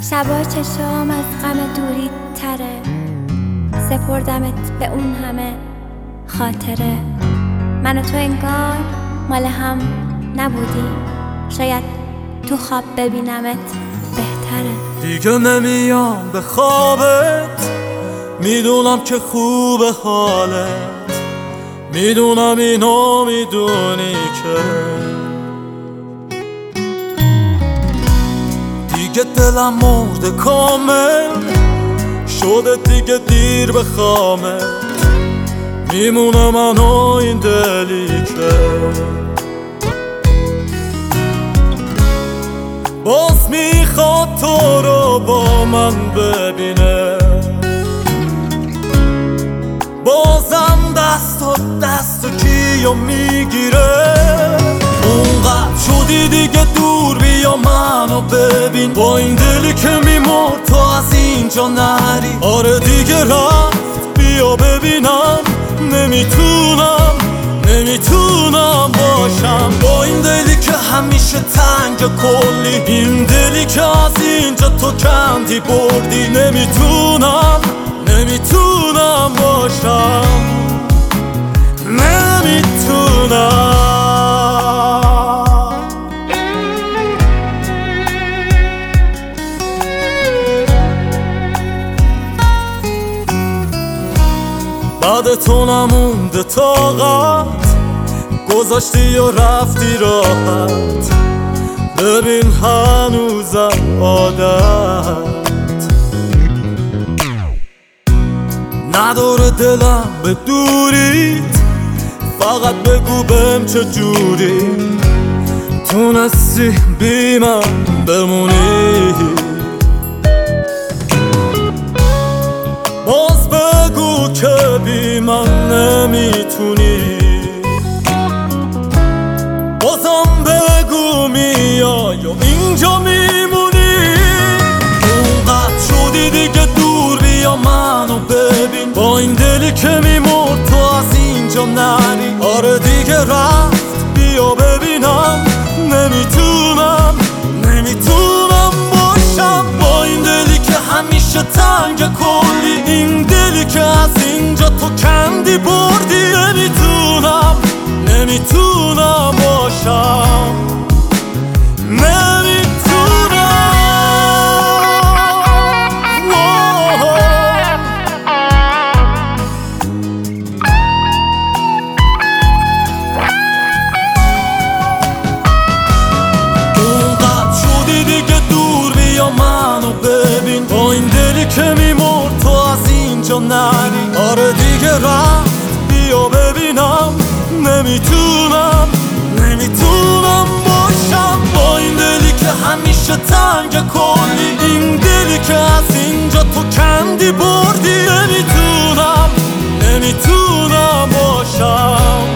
شبا چشام از غم دوری تره، سپردمت به اون همه خاطره. من و تو انگار مال هم نبودیم، شاید تو خواب ببینمت بهتره. دیگه نمیام به خوابت، میدونم که خوبه حالت، میدونم اینو میدونی که دیگه دلم مرده کامل شده، دیگه دیر به خامت میمونه من و این دلی که باز میخواد تو رو با من ببینه. بازم دست و کیو میگیره. اونقدر شدی دیگه دور، بیا منو ببین با این دلی که میمرد تو از اینجا نری. آره دیگه رفت، بیا ببینم. نمیتونم باشم با این دلی که همیشه تنگ کلی، این دلی که از اینجا تو کندی بردی. نمیتونم باشم، نمیتونم. بعد تو نمونده طاقت، گذاشتی و رفتی راحت. ببین هنوزم عادت نداره دلم به دوریت. فقط بگو بهم چجوری تونستی بی من بمونی. باز بگو که بی من نمیتونی. بازم بگو میای و اینجا میمونی. اونقدر شدی دیگه دور، بیا منو ببین با این دلی که میمرد تو از اینجا نری. آره دیگه رفت، بیا ببینم. نمیتونم باشم با این دلی که همیشه تنگ کلی، این دلی که از اینجا تو کندی بردی. نمیتونم باشم، ببین با این دلی که میمرد تو از اینجا نری. آره دیگه رفت، بیا ببینم. نمیتونم باشم با این دلی که همیشه تنگ کلی، این دلی که از اینجا تو کندی بردی. نمیتونم باشم،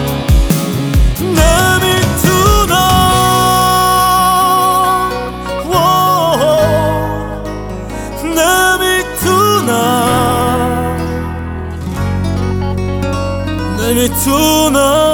نمیتونم.